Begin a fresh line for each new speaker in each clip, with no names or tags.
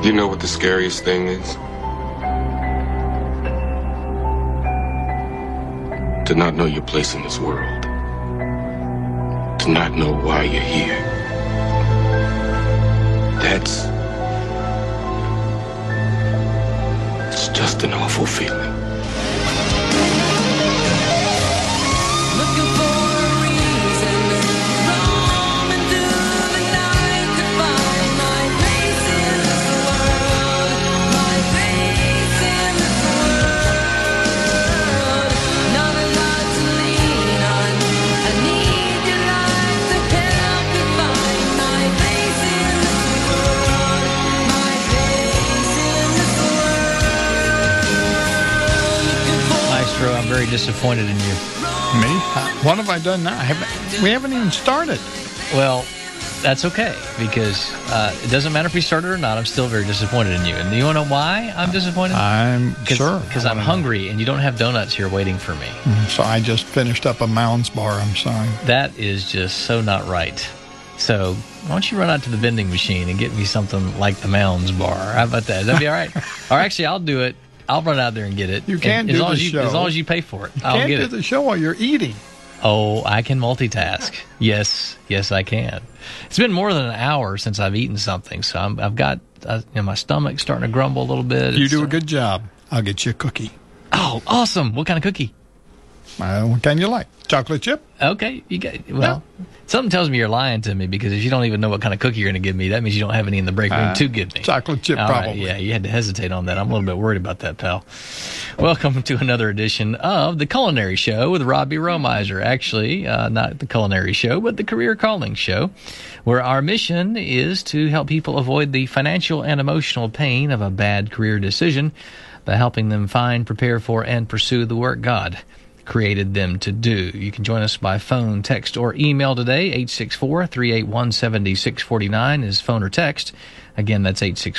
You know what the scariest thing is? To not know your place in this world. To not know why you're here. It's just an awful feeling.
I'm very disappointed in you.
Me? What have I done now? We haven't even started.
Well, that's okay, because it doesn't matter if we started or not. I'm still very disappointed in you. And do you want to know why I'm disappointed?
I'm sure.
Because I'm hungry, and you don't have donuts here waiting for me.
So I just finished up a Mounds bar. I'm sorry.
That is just so not right. So why don't you run out to the vending machine and get me something like the Mounds bar? How about that? That'd be all right. Or actually, I'll do it. I'll run out there and get it.
You can't do the show.
As long as you pay for it, I'll get it.
You can't do the show while you're eating.
Oh, I can multitask. Yes, I can. It's been more than an hour since I've eaten something, so I've got my stomach's starting to grumble a little bit.
You do a good job. I'll get you a cookie.
Oh, awesome! What kind of cookie?
What kind you like? Chocolate chip?
Okay, something tells me you're lying to me, because if you don't even know what kind of cookie you're going to give me, that means you don't have any in the break room to give me.
Chocolate chip, probably.
Right, yeah, you had to hesitate on that. I'm a little bit worried about that, pal. Welcome to another edition of The Culinary Show with Robbie Romizer. Actually, not The Culinary Show, but The Career Calling Show, where our mission is to help people avoid the financial and emotional pain of a bad career decision by helping them find, prepare for, and pursue the work God created them to do. You can join us by phone, text, or email today. 864-381-7649 is phone or text. Again, that's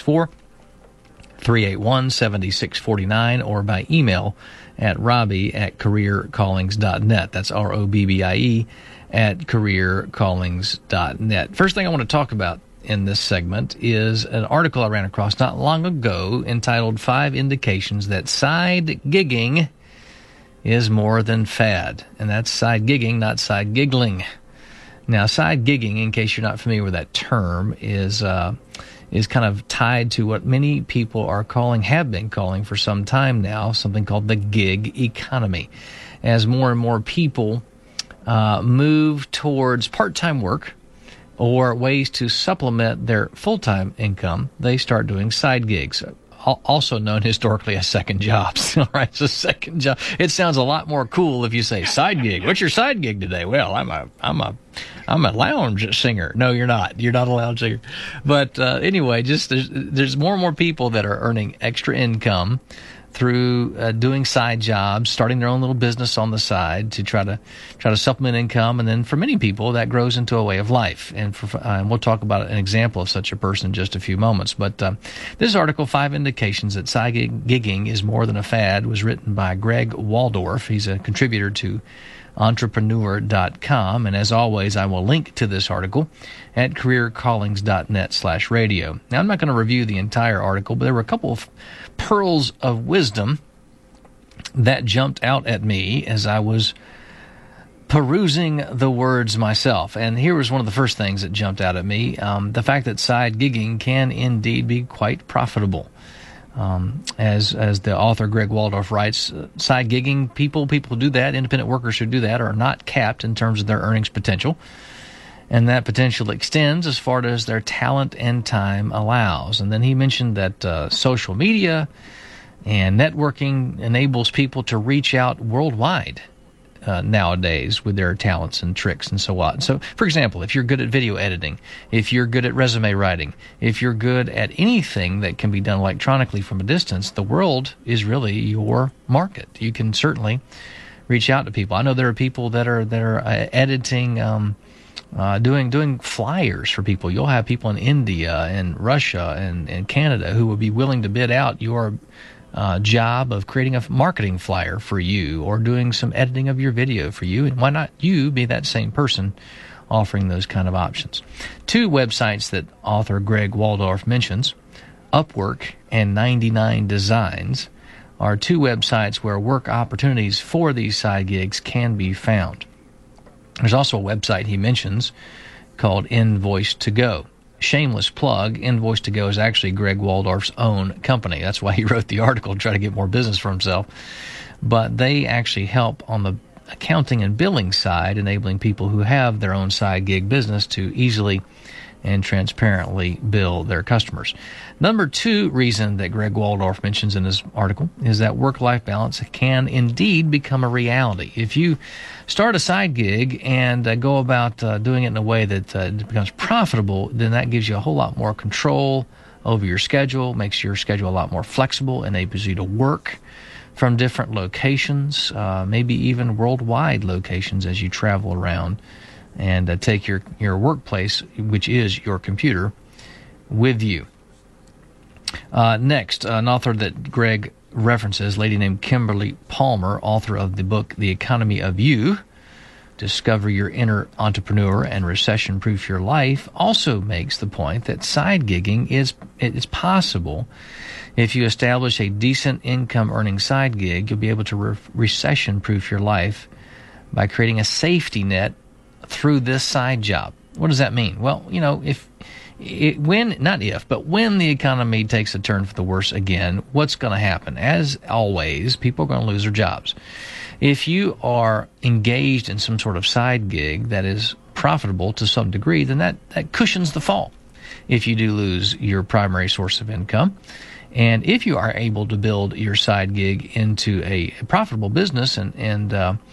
864-381-7649, or by email at robbie@careercallings.net. That's ROBBIE at careercallings.net. First thing I want to talk about in this segment is an article I ran across not long ago entitled 5 Indications That Side Gigging is More Than Fad. And that's side gigging, not side giggling. Now, side gigging, in case you're not familiar with that term, is kind of tied to what many people have been calling for some time now, something called the gig economy. As more and more people move towards part-time work or ways to supplement their full-time income, they start doing side gigs, also known historically as second jobs. All right, so second job. It sounds a lot more cool if you say side gig. What's your side gig today? Well, I'm a lounge singer. No, you're not. You're not a lounge singer. But anyway, just there's more and more people that are earning extra income through doing side jobs, starting their own little business on the side to try to supplement income, and then for many people that grows into a way of life. And we'll talk about an example of such a person in just a few moments. But this article, 5 Indications That Side Gigging is More Than a Fad, was written by Greg Waldorf. He's a contributor to entrepreneur.com, and as always, I will link to this article at careercallings.net/radio. Now, I'm not going to review the entire article, but there were a couple of pearls of wisdom that jumped out at me as I was perusing the words myself. And here was one of the first things that jumped out at me, the fact that side gigging can indeed be quite profitable. As the author Greg Waldorf writes, side gigging, people do that, independent workers who do that are not capped in terms of their earnings potential. And that potential extends as far as their talent and time allows. And then he mentioned that social media and networking enables people to reach out worldwide nowadays with their talents and tricks and so on. So, for example, if you're good at video editing, if you're good at resume writing, if you're good at anything that can be done electronically from a distance, the world is really your market. You can certainly reach out to people. I know there are people that are editing, doing flyers for people. You'll have people in India and Russia and Canada who will be willing to bid out your job of creating a marketing flyer for you or doing some editing of your video for you. And why not you be that same person offering those kind of options? 2 websites that author Greg Waldorf mentions: Upwork and 99 Designs are two websites where work opportunities for these side gigs can be found. There's also a website he mentions called Invoice2Go. Shameless plug, Invoice2Go is actually Greg Waldorf's own company. That's why he wrote the article to try to get more business for himself. But they actually help on the accounting and billing side, enabling people who have their own side gig business to easily and transparently bill their customers. Number two reason that Greg Waldorf mentions in his article is that work-life balance can indeed become a reality. If you start a side gig and go about doing it in a way that it becomes profitable, then that gives you a whole lot more control over your schedule, makes your schedule a lot more flexible, enables you to work from different locations, maybe even worldwide locations as you travel around, and take your workplace, which is your computer, with you. Next, an author that Greg references, a lady named Kimberly Palmer, author of the book The Economy of You, Discover Your Inner Entrepreneur and Recession-Proof Your Life, also makes the point that side gigging is possible. If you establish a decent income-earning side gig, you'll be able to recession-proof your life by creating a safety net through this side job. What does that mean? Well, when the economy takes a turn for the worse again, what's going to happen? As always, people are going to lose their jobs. If you are engaged in some sort of side gig that is profitable to some degree, then that cushions the fall if you do lose your primary source of income. And if you are able to build your side gig into a profitable business and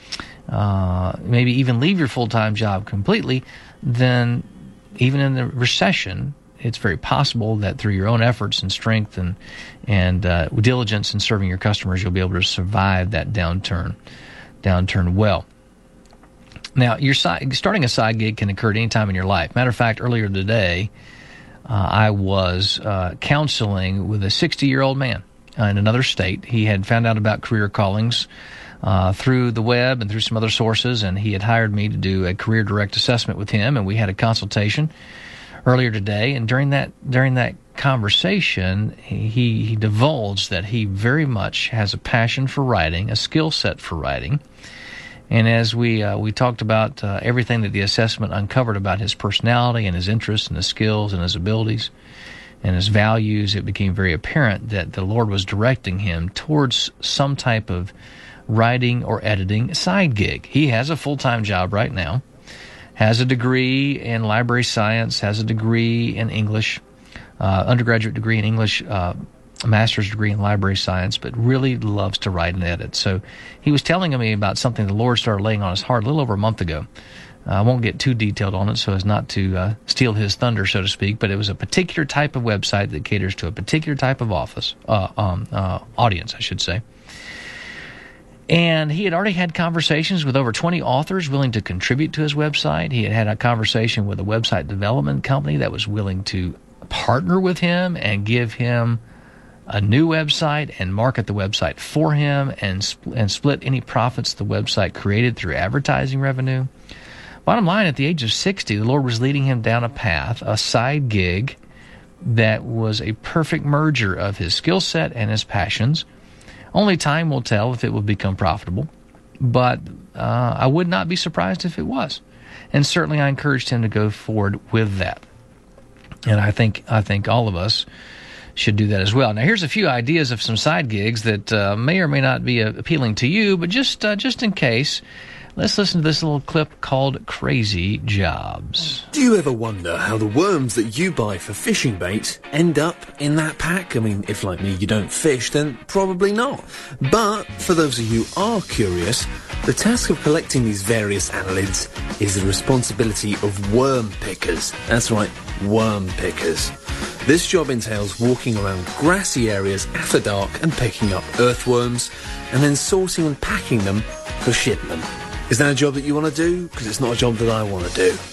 maybe even leave your full-time job completely, then even in the recession, it's very possible that through your own efforts and strength and diligence in serving your customers, you'll be able to survive that downturn well. Now, starting a side gig can occur at any time in your life. Matter of fact, earlier today, I was counseling with a 60-year-old man in another state. He had found out about career callings through the web and through some other sources, and he had hired me to do a career direct assessment with him, and we had a consultation earlier today. And during that conversation, he divulged that he very much has a passion for writing, a skill set for writing. And as we talked about everything that the assessment uncovered about his personality and his interests and his skills and his abilities and his values, it became very apparent that the Lord was directing him towards some type of writing or editing side gig. He has a full-time job right now, has a degree in library science, has a degree in English, undergraduate degree in English, a master's degree in library science, but really loves to write and edit. So he was telling me about something the Lord started laying on his heart a little over a month ago. I won't get too detailed on it so as not to steal his thunder, so to speak, but it was a particular type of website that caters to a particular type of audience, I should say. And he had already had conversations with over 20 authors willing to contribute to his website. He had had a conversation with a website development company that was willing to partner with him and give him a new website and market the website for him and split any profits the website created through advertising revenue. Bottom line, at the age of 60, the Lord was leading him down a path, a side gig that was a perfect merger of his skill set and his passions. Only time will tell if it will become profitable, but I would not be surprised if it was. And certainly I encouraged him to go forward with that. And I think all of us should do that as well. Now, here's a few ideas of some side gigs that may or may not be appealing to you, but just in case, let's listen to this little clip called Crazy Jobs.
Do you ever wonder how the worms that you buy for fishing bait end up in that pack? I mean, if like me you don't fish, then probably not. But for those of you who are curious, the task of collecting these various annelids is the responsibility of worm pickers. That's right, worm pickers. This job entails walking around grassy areas after dark and picking up earthworms and then sorting and packing them for shipment. Is that a job that you want to do? Because it's not a job that I want to do.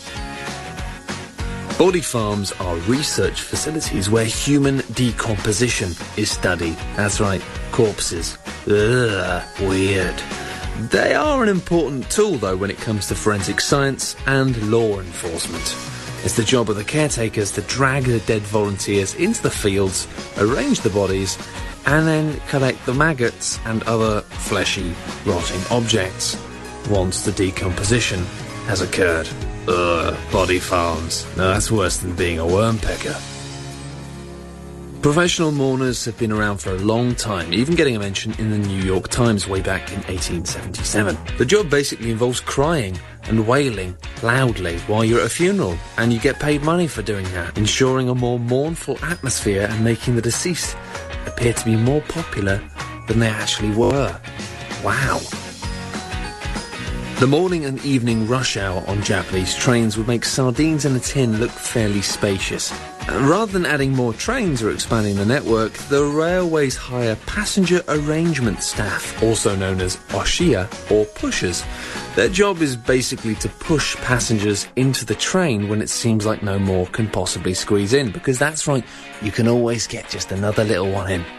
Body farms are research facilities where human decomposition is studied. That's right, corpses. Ugh, weird. They are an important tool, though, when it comes to forensic science and law enforcement. It's the job of the caretakers to drag the dead volunteers into the fields, arrange the bodies, and then collect the maggots and other fleshy, rotting objects once the decomposition has occurred. Ugh, body farms. No, that's worse than being a worm pecker. Professional mourners have been around for a long time, even getting a mention in the New York Times way back in 1877. The job basically involves crying and wailing loudly while you're at a funeral, and you get paid money for doing that, ensuring a more mournful atmosphere and making the deceased appear to be more popular than they actually were. Wow. The morning and evening rush hour on Japanese trains would make sardines in a tin look fairly spacious. Rather than adding more trains or expanding the network, the railways hire passenger arrangement staff, also known as oshiya or pushers. Their job is basically to push passengers into the train when it seems like no more can possibly squeeze in, because that's right, you can always get just another little one in.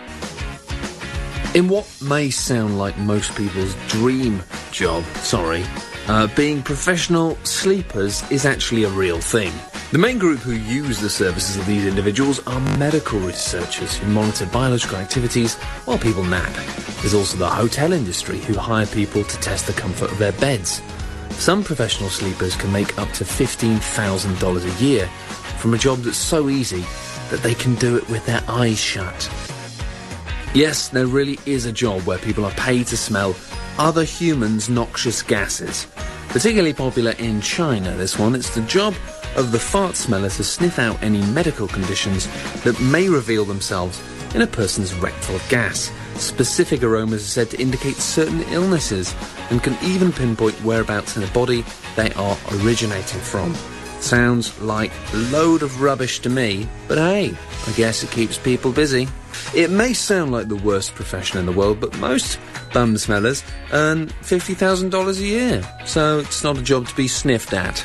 In what may sound like most people's dream job, being professional sleepers is actually a real thing. The main group who use the services of these individuals are medical researchers who monitor biological activities while people nap. There's also the hotel industry who hire people to test the comfort of their beds. Some professional sleepers can make up to $15,000 a year from a job that's so easy that they can do it with their eyes shut. Yes, there really is a job where people are paid to smell other humans' noxious gases. Particularly popular in China, this one. It's the job of the fart smeller to sniff out any medical conditions that may reveal themselves in a person's rectal gas. Specific aromas are said to indicate certain illnesses and can even pinpoint whereabouts in the body they are originating from. Sounds like a load of rubbish to me, but hey, I guess it keeps people busy. It may sound like the worst profession in the world, but most bum smellers earn $50,000 a year, so it's not a job to be sniffed at.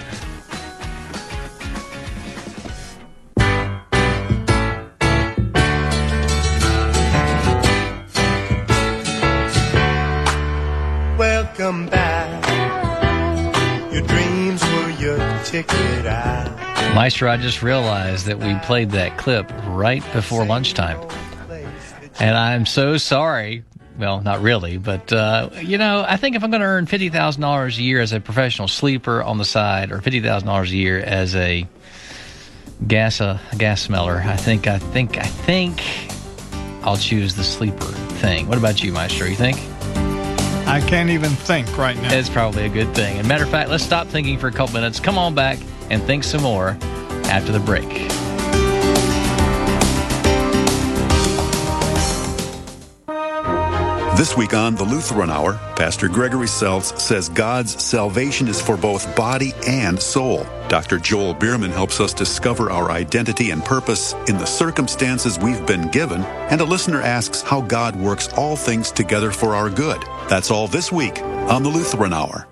Welcome back. Your dreams were your ticket out.
Maestro, I just realized that we played that clip right before lunchtime. And I'm so sorry. Well, not really, but, I think if I'm going to earn $50,000 a year as a professional sleeper on the side, or $50,000 a year as a gas smeller, I think I'll choose the sleeper thing. What about you, Maestro? You think?
I can't even think right now.
It's probably a good thing. And matter of fact, let's stop thinking for a couple minutes. Come on back and think some more after the break.
This week on the Lutheran Hour, Pastor Gregory Seltz says God's salvation is for both body and soul. Dr. Joel Bierman helps us discover our identity and purpose in the circumstances we've been given, and a listener asks how God works all things together for our good. That's all this week on the Lutheran Hour.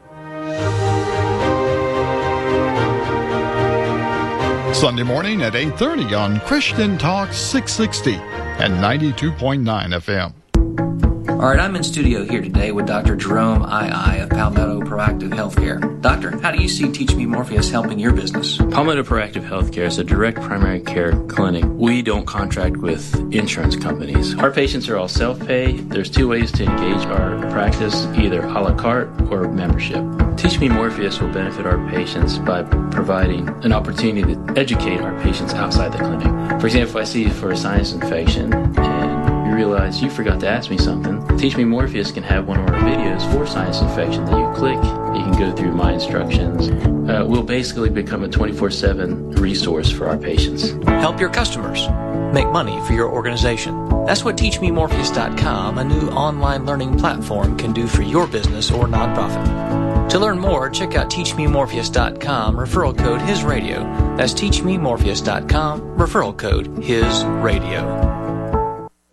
Sunday morning at 8:30 on Christian Talk 660 and 92.9 FM.
All right, I'm in studio here today with Dr. Jerome II of Palmetto Proactive Healthcare. Doctor, how do you see Teach Me Morpheus helping your business?
Palmetto Proactive Healthcare is a direct primary care clinic. We don't contract with insurance companies. Our patients are all self-pay. There's two ways to engage our practice, either a la carte or membership. Teach Me Morpheus will benefit our patients by providing an opportunity to educate our patients outside the clinic. For example, if I see you for a sinus infection and you realize you forgot to ask me something, Teach Me Morpheus can have one of our videos for sinus infection that you click. You can go through my instructions. We'll basically become a 24/7 resource for our patients.
Help your customers make money for your organization. That's what TeachMeMorpheus.com, a new online learning platform, can do for your business or nonprofit. To learn more, check out TeachMeMorpheus.com, referral code HISRadio. That's TeachMeMorpheus.com, referral code HISRadio.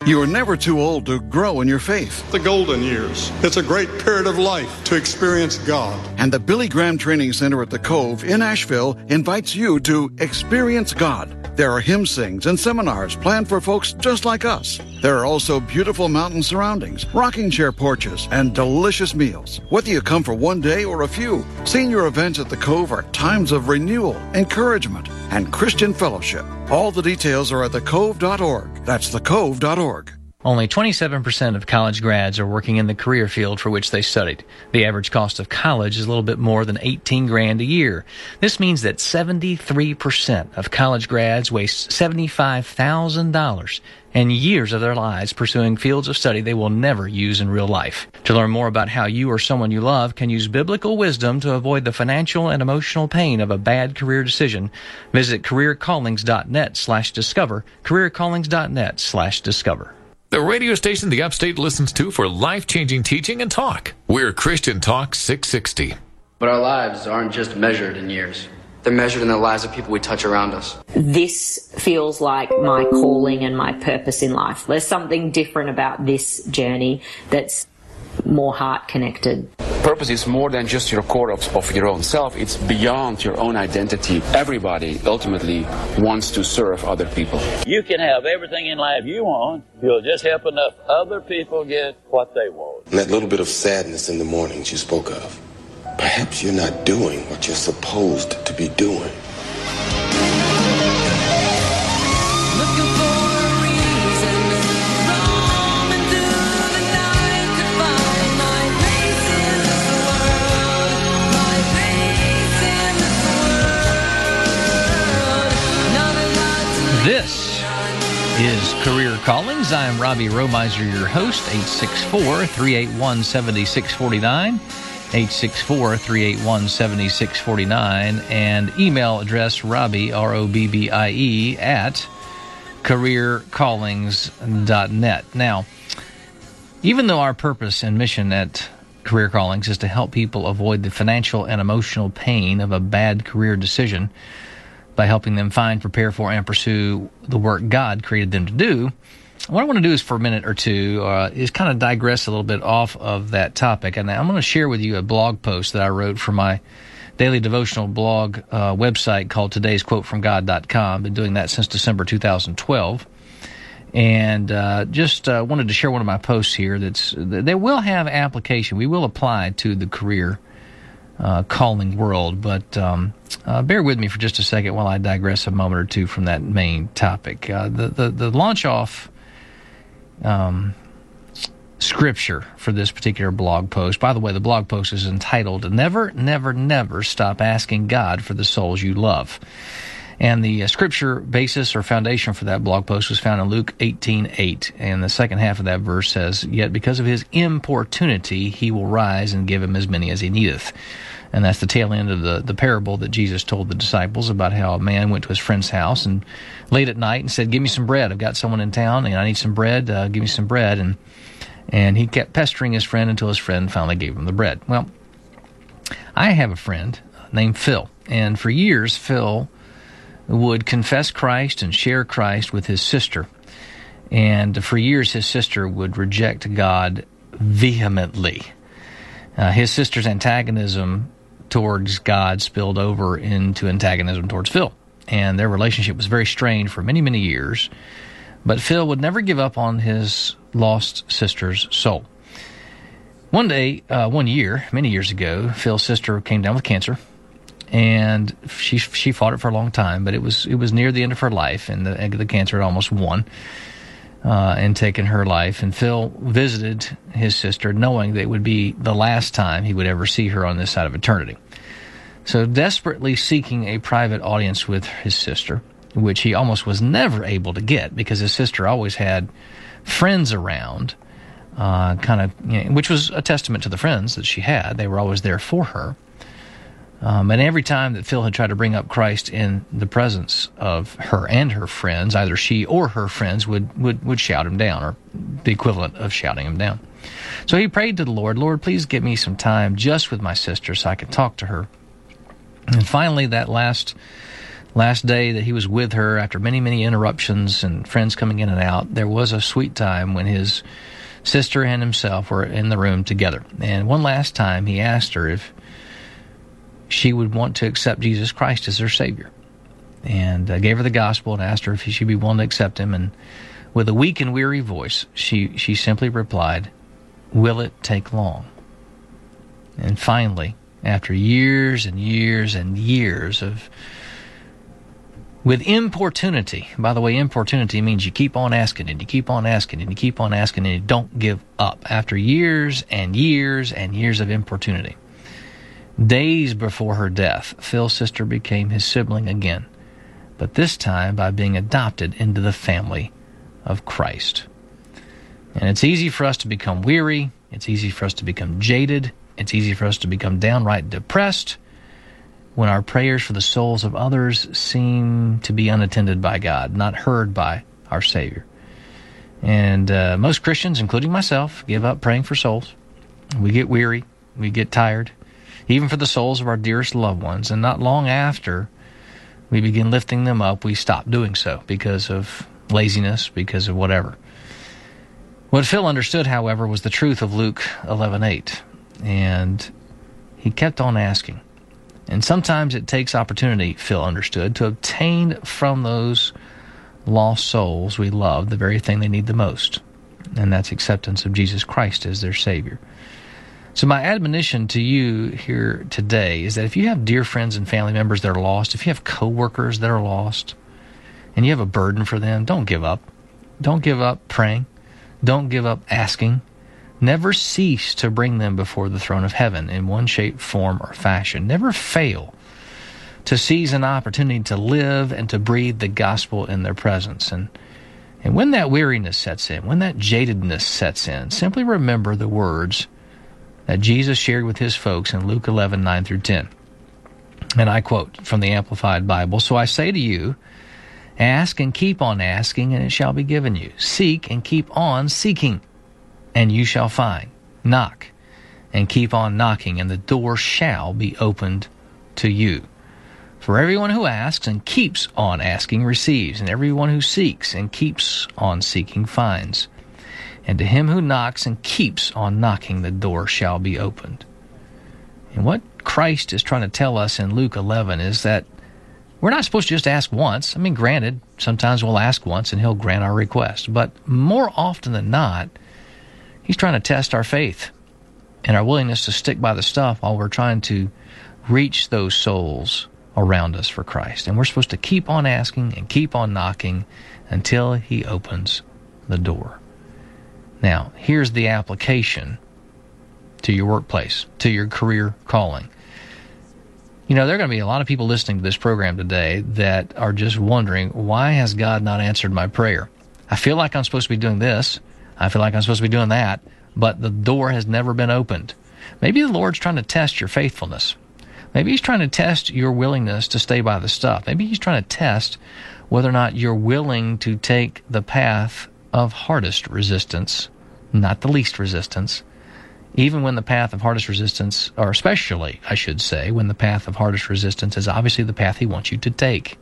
You are never too old to grow in your faith.
The golden years. It's a great period of life to experience God.
And the Billy Graham Training Center at the Cove in Asheville invites you to experience God. There are hymn sings and seminars planned for folks just like us. There are also beautiful mountain surroundings, rocking chair porches, and delicious meals. Whether you come for one day or a few, senior events at the Cove are times of renewal, encouragement, and Christian fellowship. All the details are at thecove.org. That's thecove.org.
Only 27% of college grads are working in the career field for which they studied. The average cost of college is a little bit more than $18,000 a year. This means that 73% of college grads waste $75,000 and years of their lives pursuing fields of study they will never use in real life. To learn more about how you or someone you love can use biblical wisdom to avoid the financial and emotional pain of a bad career decision, visit careercallings.net/discover, careercallings.net/discover.
The radio station the Upstate listens to for life-changing teaching and talk. We're Christian Talk 660.
But our lives aren't just measured in years. They're measured in the lives of people we touch around us.
This feels like my calling and my purpose in life. There's something different about this journey that's more heart-connected.
Purpose is more than just your core of your own self. It's beyond your own identity. Everybody ultimately wants to serve other people.
You can have everything in life you want. You'll just help enough other people get what they want.
And that little bit of sadness in the mornings you spoke of. Perhaps you're not doing what you're supposed to be doing.
This is Career Callings. I'm Robbie Romiser, your host, 864-381-7649, 864-381-7649, and email address Robbie, R-O-B-B-I-E, at careercallings.net. Now, even though our purpose and mission at Career Callings is to help people avoid the financial and emotional pain of a bad career decision, by helping them find, prepare for, and pursue the work God created them to do, what I want to do is for a minute or two is kind of digress a little bit off of that topic. And I'm going to share with you a blog post that I wrote for my daily devotional blog website called todaysquotefromgod.com. Been doing that since December 2012. And just wanted to share one of my posts here they will have application. We will apply to the career calling world, but bear with me for just a second while I digress a moment or two from that main topic. The launch-off scripture for this particular blog post, by the way, the blog post is entitled, Never, Never, Never Stop Asking God for the Souls You Love. And the scripture basis or foundation for that blog post was found in Luke 18:8, and the second half of that verse says, Yet because of his importunity he will rise and give him as many as he needeth. And that's the tail end of the parable that Jesus told the disciples about how a man went to his friend's house and late at night and said, Give me some bread. I've got someone in town and I need some bread. Give me some bread. And he kept pestering his friend until his friend finally gave him the bread. Well, I have a friend named Phil. And for years, Phil would confess Christ and share Christ with his sister. And for years, his sister would reject God vehemently. His sister's antagonism towards God spilled over into antagonism towards Phil. And their relationship was very strained for many, many years. But Phil would never give up on his lost sister's soul. One day, one year, many years ago, Phil's sister came down with cancer. And she fought it for a long time, but it was near the end of her life, and the cancer had almost won and taken her life. And Phil visited his sister, knowing that it would be the last time he would ever see her on this side of eternity. So desperately seeking a private audience with his sister, which he almost was never able to get because his sister always had friends around, which was a testament to the friends that she had. They were always there for her. And every time that Phil had tried to bring up Christ in the presence of her and her friends, either she or her friends would shout him down, or the equivalent of shouting him down. So he prayed to the Lord, Lord, please give me some time just with my sister so I could talk to her. And finally, that last last day that he was with her, after many, many interruptions and friends coming in and out, there was a sweet time when his sister and himself were in the room together. And one last time he asked her if she would want to accept Jesus Christ as her Savior. And gave her the gospel and asked her if she'd be willing to accept him. And with a weak and weary voice, she simply replied, "Will it take long?" And finally, after years and years and years with importunity. By the way, importunity means you keep on asking and you keep on asking and you keep on asking and you don't give up. After years and years and years of importunity, days before her death, Phil's sister became his sibling again, but this time by being adopted into the family of Christ. And it's easy for us to become weary. It's easy for us to become jaded. It's easy for us to become downright depressed when our prayers for the souls of others seem to be unattended by God, not heard by our Savior. And most Christians, including myself, give up praying for souls. We get weary. We get tired, even for the souls of our dearest loved ones. And not long after we begin lifting them up, we stop doing so because of laziness, because of whatever. What Phil understood, however, was the truth of Luke 11:8. And he kept on asking. And sometimes it takes opportunity, Phil understood, to obtain from those lost souls we love the very thing they need the most. And that's acceptance of Jesus Christ as their Savior. So my admonition to you here today is that if you have dear friends and family members that are lost, if you have coworkers that are lost, and you have a burden for them, don't give up. Don't give up praying. Don't give up asking. Never cease to bring them before the throne of heaven in one shape, form, or fashion. Never fail to seize an opportunity to live and to breathe the gospel in their presence. And when that weariness sets in, when that jadedness sets in, simply remember the words that Jesus shared with his folks in Luke 11:9 through 10. And I quote from the Amplified Bible, "So I say to you, ask and keep on asking, and it shall be given you. Seek and keep on seeking, and you shall find. Knock and keep on knocking, and the door shall be opened to you. For everyone who asks and keeps on asking receives, and everyone who seeks and keeps on seeking finds. And to him who knocks and keeps on knocking, the door shall be opened." And what Christ is trying to tell us in Luke 11 is that we're not supposed to just ask once. I mean, granted, sometimes we'll ask once and he'll grant our request. But more often than not, he's trying to test our faith and our willingness to stick by the stuff while we're trying to reach those souls around us for Christ. And we're supposed to keep on asking and keep on knocking until he opens the door. Now, here's the application to your workplace, to your career calling. You know, there are going to be a lot of people listening to this program today that are just wondering, why has God not answered my prayer? I feel like I'm supposed to be doing this. I feel like I'm supposed to be doing that, but the door has never been opened. Maybe the Lord's trying to test your faithfulness. Maybe he's trying to test your willingness to stay by the stuff. Maybe he's trying to test whether or not you're willing to take the path of hardest resistance, not the least resistance, even when the path of hardest resistance, or especially, I should say, when the path of hardest resistance is obviously the path he wants you to take.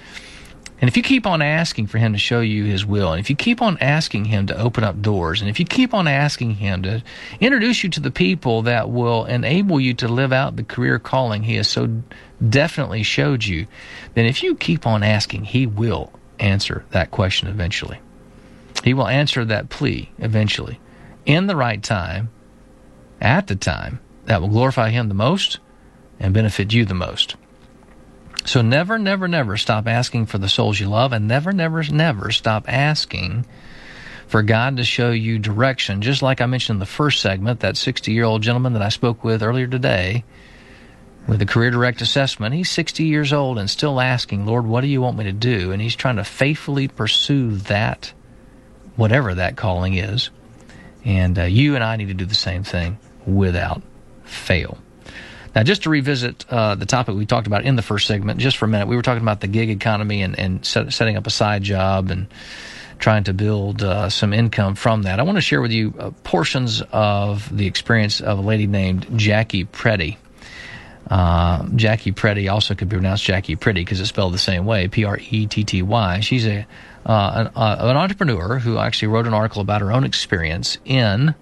And if you keep on asking for him to show you his will, and if you keep on asking him to open up doors, and if you keep on asking him to introduce you to the people that will enable you to live out the career calling he has so definitely showed you, then if you keep on asking, he will answer that question eventually. He will answer that plea eventually, in the right time, at the time that will glorify him the most and benefit you the most. So never, never, never stop asking for the souls you love, and never, never, never stop asking for God to show you direction. Just like I mentioned in the first segment, that 60-year-old gentleman that I spoke with earlier today with the Career Direct Assessment, he's 60 years old and still asking, Lord, what do you want me to do? And he's trying to faithfully pursue that, whatever that calling is. And you and I need to do the same thing without fail. Now, just to revisit the topic we talked about in the first segment, just for a minute, we were talking about the gig economy and setting up a side job and trying to build some income from that. I want to share with you portions of the experience of a lady named Jackie Preddy. Jackie Pretty also could be pronounced Jackie Pretty because it's spelled the same way, Pretty. She's an entrepreneur who actually wrote an article about her own experience in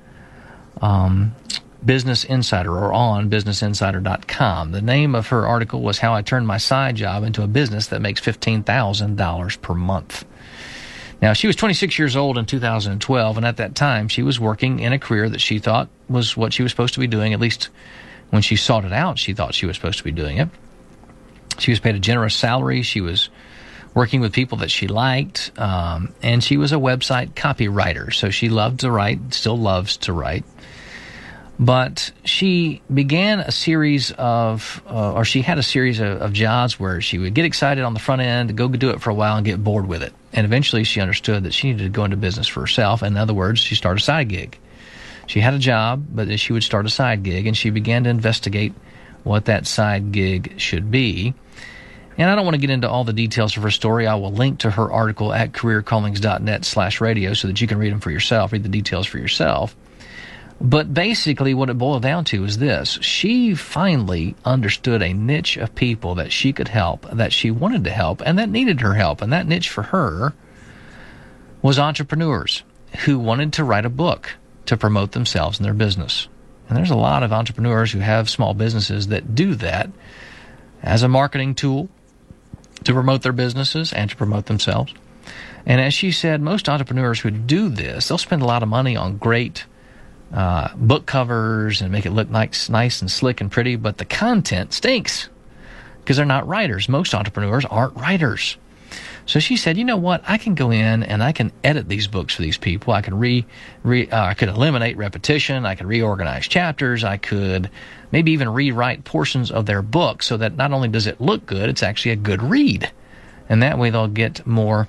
Business Insider, or on BusinessInsider.com. The name of her article was How I Turned My Side Job into a Business That Makes $15,000 per month. Now, she was 26 years old in 2012, and at that time, she was working in a career that she thought was what she was supposed to be doing. At least when she sought it out, she thought she was supposed to be doing it. She was paid a generous salary. She was working with people that she liked, and she was a website copywriter. So she loved to write, still loves to write. But she began a series of, she had a series of jobs where she would get excited on the front end, go do it for a while, and get bored with it. And eventually she understood that she needed to go into business for herself. In other words, she started a side gig. She had a job, but she would start a side gig, and she began to investigate what that side gig should be. And I don't want to get into all the details of her story. I will link to her article at careercallings.net/radio so that you can read them for yourself, read the details for yourself. But basically what it boiled down to is this. She finally understood a niche of people that she could help, that she wanted to help, and that needed her help. And that niche for her was entrepreneurs who wanted to write a book to promote themselves and their business. And there's a lot of entrepreneurs who have small businesses that do that as a marketing tool to promote their businesses and to promote themselves. And as she said, most entrepreneurs who do this, they'll spend a lot of money on great book covers and make it look nice and slick and pretty, but the content stinks because they're not writers. Most entrepreneurs aren't writers. So she said, you know what? I can go in and I can edit these books for these people. I can I could eliminate repetition. I could reorganize chapters. I could maybe even rewrite portions of their book so that not only does it look good, it's actually a good read. And that way they'll get more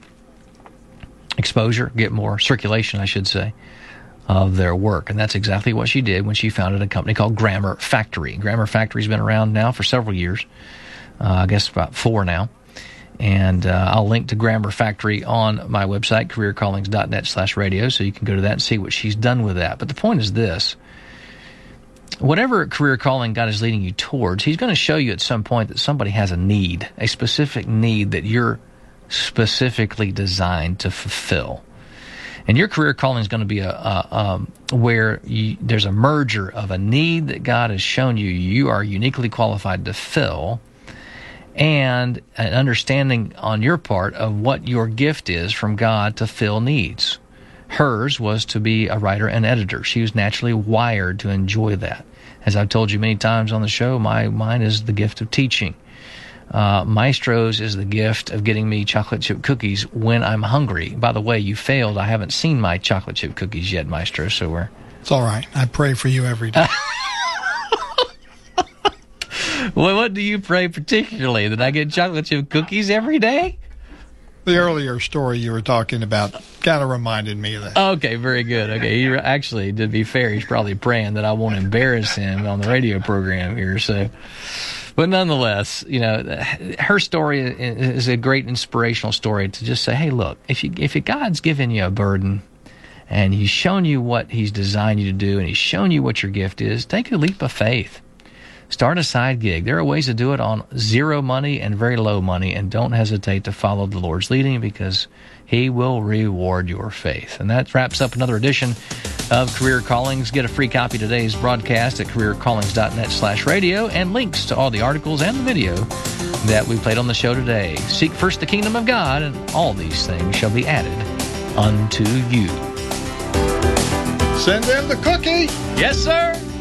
exposure, get more circulation, I should say, of their work. And that's exactly what she did when she founded a company called Grammar Factory. Grammar Factory's been around now for several years, I guess about 4 now. And I'll link to Grammar Factory on my website, careercallings.net/radio, so you can go to that and see what she's done with that. But the point is this. Whatever career calling God is leading you towards, He's going to show you at some point that somebody has a need, a specific need that you're specifically designed to fulfill. And your career calling is going to be where there's a merger of a need that God has shown you are uniquely qualified to fill, and an understanding on your part of what your gift is from God to fill needs. Hers was to be a writer and editor. She was naturally wired to enjoy that. As I've told you many times on the show, mine is the gift of teaching. Maestro's is the gift of getting me chocolate chip cookies when I'm hungry. By the way, you failed. I haven't seen my chocolate chip cookies yet, Maestro, so we're...
It's all right. I pray for you every day.
Well, what do you pray particularly? That I get chocolate chip cookies every day?
The earlier story you were talking about kind of reminded me of that.
Okay, very good. Okay, he actually, to be fair, he's probably praying that I won't embarrass him on the radio program here, so... But nonetheless, you know, her story is a great inspirational story to just say, hey, look, if God's given you a burden and He's shown you what He's designed you to do and He's shown you what your gift is, take a leap of faith. Start a side gig. There are ways to do it on zero money and very low money, and don't hesitate to follow the Lord's leading because He will reward your faith. And that wraps up another edition of Career Callings. Get a free copy of today's broadcast at careercallings.net/radio and links to all the articles and the video that we played on the show today. Seek first the kingdom of God, and all these things shall be added unto you.
Send in the cookie.
Yes, sir.